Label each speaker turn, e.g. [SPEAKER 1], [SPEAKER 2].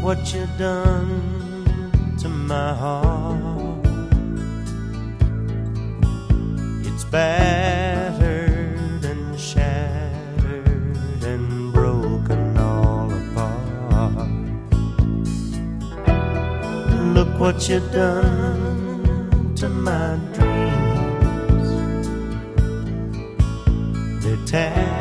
[SPEAKER 1] what you done to my heart. It's battered and shattered and broken all apart. Look what you done to my dreams. They're tattered